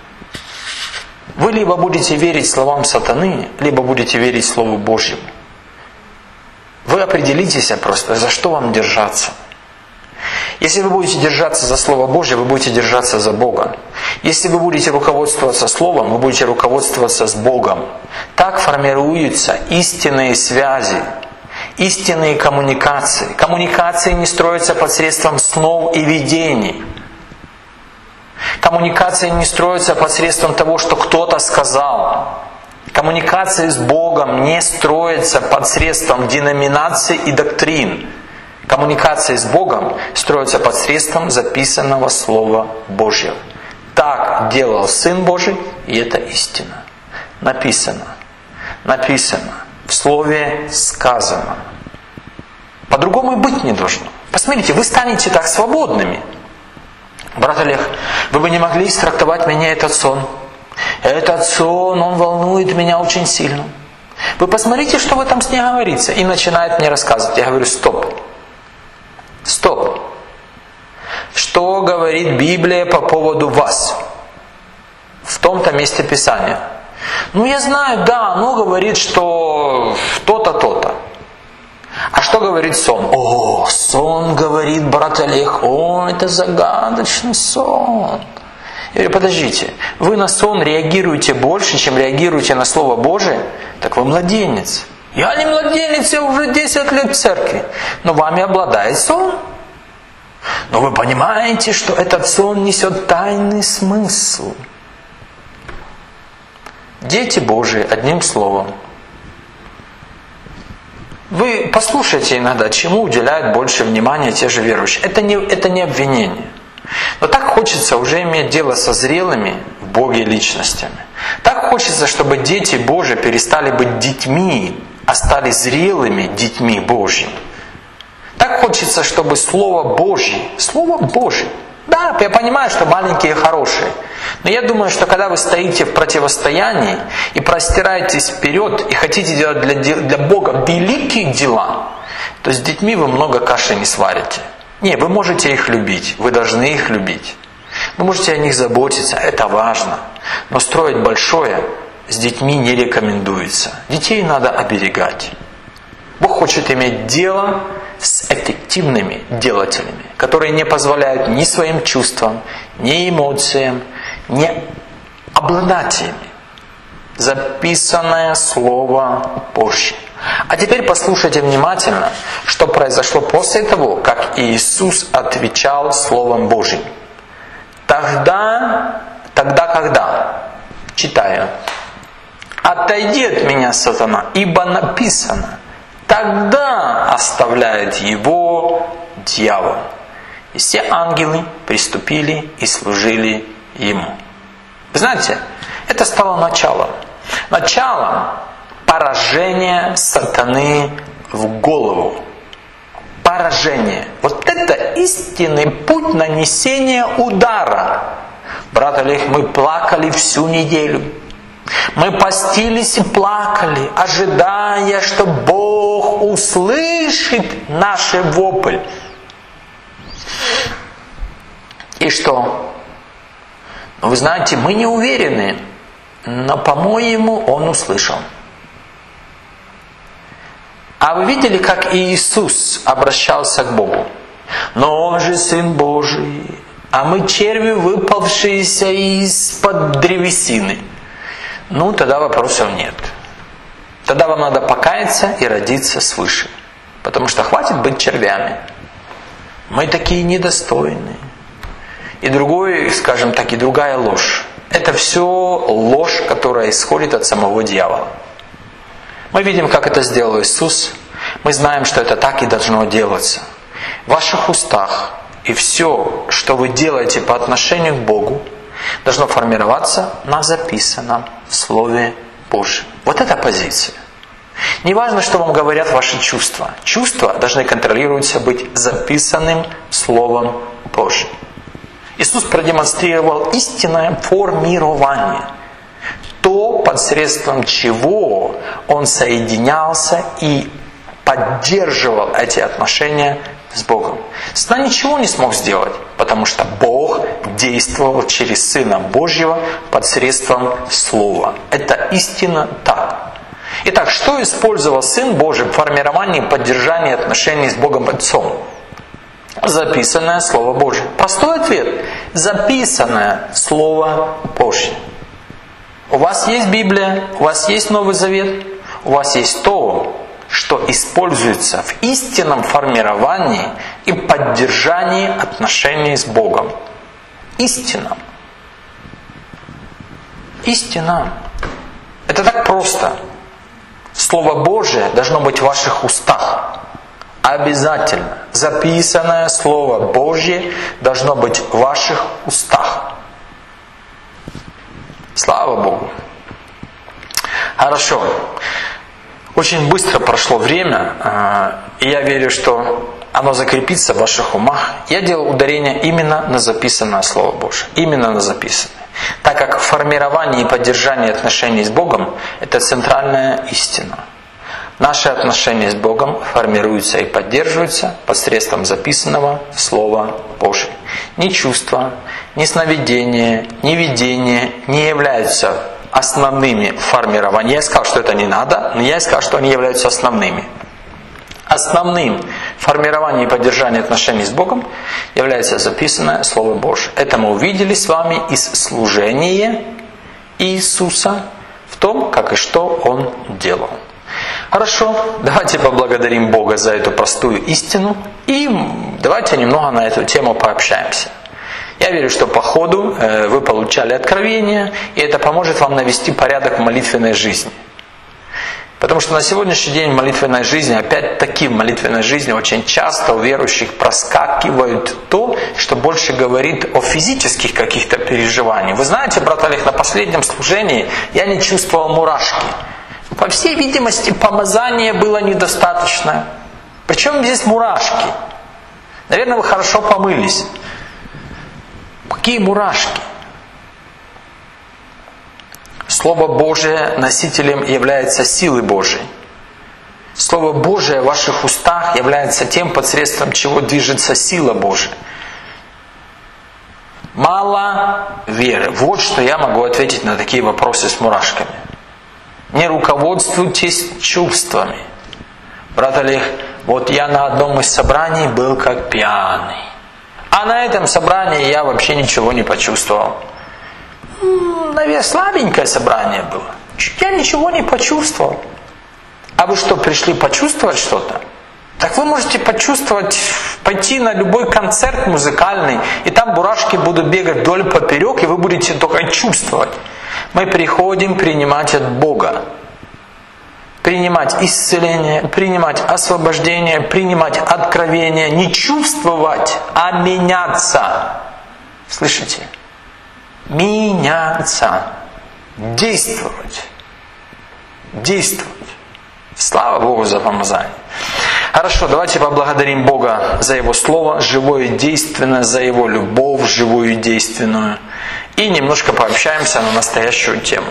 Вы либо будете верить словам сатаны, либо будете верить Слову Божьему. Вы определитесь просто, за что вам держаться. Если вы будете держаться за Слово Божье, вы будете держаться за Бога. Если вы будете руководствоваться Словом, вы будете руководствоваться с Богом. Так формируются истинные связи, истинные коммуникации. Коммуникации не строятся посредством снов и видений. Коммуникация не строится посредством того, что кто-то сказал. Коммуникация с Богом не строится посредством деноминаций и доктрин. Коммуникация с Богом строится посредством записанного Слова Божьего. Так делал Сын Божий, и это истина. Написано. Написано. В Слове сказано. По-другому и быть не должно. Посмотрите, вы станете так свободными. Брат Олег, вы бы не могли истрактовать мне этот сон. Этот сон, он волнует меня очень сильно. Вы посмотрите, что в этом сне говорится. И начинает мне рассказывать. Я говорю, стоп. Стоп. Что говорит Библия по поводу вас? В том-то месте Писания. Ну, я знаю, да, оно говорит, что то-то, то-то. А что говорит сон? О, сон говорит, брат Олег, о, это загадочный сон. Я говорю, подождите, вы на сон реагируете больше, чем реагируете на Слово Божие? Так вы младенец. Я не младенец, я уже десять лет в церкви. Но вами обладает сон. Но вы понимаете, что этот сон несет тайный смысл. Дети Божии, одним словом. Вы послушайте иногда, чему уделяют больше внимания те же верующие. Это не, это не обвинение. Но так хочется уже иметь дело со зрелыми в Боге личностями. Так хочется, чтобы дети Божии перестали быть детьми, а стали зрелыми детьми Божьими. Так хочется, чтобы Слово Божье, Слово Божье, да, я понимаю, что маленькие и хорошие, но я думаю, что когда вы стоите в противостоянии и простираетесь вперед и хотите делать для, для Бога великие дела, то с детьми вы много каши не сварите. Не, вы можете их любить, вы должны их любить. Вы можете о них заботиться, это важно. Но строить большое с детьми не рекомендуется. Детей надо оберегать. Бог хочет иметь дело с эффективными делателями, которые не позволяют ни своим чувствам, ни эмоциям, ни обладать ими. Записанное Слово Божье. А теперь послушайте внимательно, что произошло после того, как Иисус отвечал Словом Божьим. Тогда, тогда когда? Читаю. «Отойди от меня, сатана, ибо написано, тогда оставляет его дьявол». И все ангелы приступили и служили ему. Вы знаете, это стало началом. Началом поражения сатаны в голову. Поражение. Вот это истинный путь нанесения удара. Брат Олег, мы плакали всю неделю. Мы постились и плакали, ожидая, что Бог услышит наш вопль. И что? Вы знаете, мы не уверены, но, по-моему, Он услышал. А вы видели, как Иисус обращался к Богу? Но Он же Сын Божий, а мы черви, выпавшиеся из-под древесины. Ну, тогда вопросов нет. Тогда вам надо покаяться и родиться свыше. Потому что хватит быть червями. Мы такие недостойные. И другой, скажем так, и другая ложь. Это все ложь, которая исходит от самого дьявола. Мы видим, как это сделал Иисус. Мы знаем, что это так и должно делаться. В ваших устах и все, что вы делаете по отношению к Богу, должно формироваться на записанном Слове Божьем. Вот эта позиция. Не важно, что вам говорят ваши чувства. Чувства должны контролироваться быть записанным Словом Божьим. Иисус продемонстрировал истинное формирование. То, посредством чего Он соединялся и поддерживал эти отношения с Богом. Сатана ничего не смог сделать, потому что Бог действовал через Сына Божьего посредством Слова. Это истинно так. Итак, что использовал Сын Божий в формировании и поддержании отношений с Богом Отцом? Записанное Слово Божье. Простой ответ. Записанное Слово Божье. У вас есть Библия, у вас есть Новый Завет, у вас есть то, что используется в истинном формировании и поддержании отношений с Богом. Истинном. Истинном. Это так просто. Слово Божие должно быть в ваших устах. Обязательно. Записанное Слово Божье должно быть в ваших устах. Слава Богу. Хорошо. Очень быстро прошло время, и я верю, что оно закрепится в ваших умах. Я делал ударение именно на записанное Слово Божие. Именно на записанное. Так как формирование и поддержание отношений с Богом – это центральная истина. Наши отношения с Богом формируются и поддерживаются посредством записанного Слова Божия. Ни чувства, ни сновидения, ни видения не являются основными формированиями. Я сказал, что это не надо, но я сказал, что они являются основными. Основным формированием и поддержанием отношений с Богом является записанное Слово Божие. Это мы увидели с вами из служения Иисуса в том, как и что Он делал. Хорошо, давайте поблагодарим Бога за эту простую истину и давайте немного на эту тему пообщаемся. Я верю, что по ходу вы получали откровение, и это поможет вам навести порядок в молитвенной жизни. Потому что на сегодняшний день в молитвенной жизни, опять-таки в молитвенной жизни очень часто у верующих проскакивает то, что больше говорит о физических каких-то переживаниях. Вы знаете, брат Олег, на последнем служении я не чувствовал мурашки. По всей видимости, помазания было недостаточно. Причем здесь мурашки? Наверное, вы хорошо помылись. Какие мурашки? Слово Божие носителем является силы Божией. Слово Божие в ваших устах является тем, посредством чего движется сила Божия. Мало веры. Вот что я могу ответить на такие вопросы с мурашками. Не руководствуйтесь чувствами. Брат Олег, вот я на одном из собраний был как пьяный. А на этом собрании я вообще ничего не почувствовал. Наверное, слабенькое собрание было. Я ничего не почувствовал. А вы что, пришли почувствовать что-то? Так вы можете почувствовать, пойти на любой концерт музыкальный, и там бурашки будут бегать вдоль поперек, и вы будете только чувствовать. Мы приходим принимать от Бога. Принимать исцеление, принимать освобождение, принимать откровение. Не чувствовать, а меняться. Слышите? Меняться. Действовать. Действовать. Слава Богу за помазание. Хорошо, давайте поблагодарим Бога за Его Слово, живое и действенное, за Его любовь, живую и действенную. И немножко пообщаемся на настоящую тему.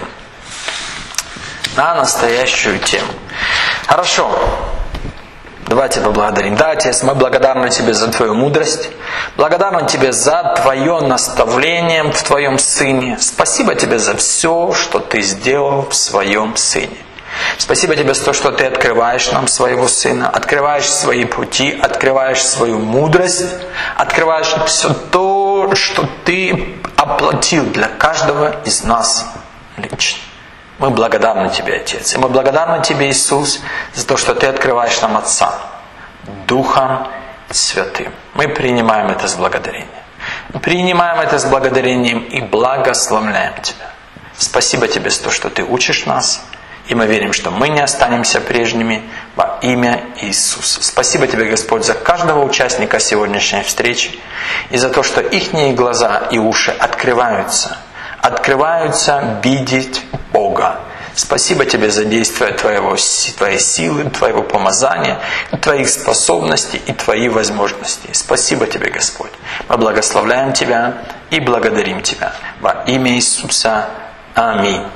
На настоящую тему. Хорошо. Давайте поблагодарим. Да, Отец, мы благодарны Тебе за Твою мудрость. Благодарны Тебе за Твое наставление в Твоем Сыне. Спасибо Тебе за все, что Ты сделал в Своем Сыне. Спасибо Тебе за то, что Ты открываешь нам Своего Сына, открываешь свои пути, открываешь свою мудрость, открываешь все то, что Ты оплатил для каждого из нас лично. Мы благодарны Тебе, Отец. И мы благодарны Тебе, Иисус, за то, что Ты открываешь нам Отца Духом Святым. Мы принимаем это с благодарением. Мы принимаем это с благодарением и благословляем Тебя. Спасибо Тебе за то, что Ты учишь нас. И мы верим, что мы не останемся прежними во имя Иисуса. Спасибо Тебе, Господь, за каждого участника сегодняшней встречи и за то, что ихние глаза и уши открываются. Открываются видеть Бога. Спасибо Тебе за действие Твоего, Твоей силы, Твоего помазания, Твоих способностей и Твои возможности. Спасибо Тебе, Господь. Мы благословляем Тебя и благодарим Тебя. Во имя Иисуса. Аминь.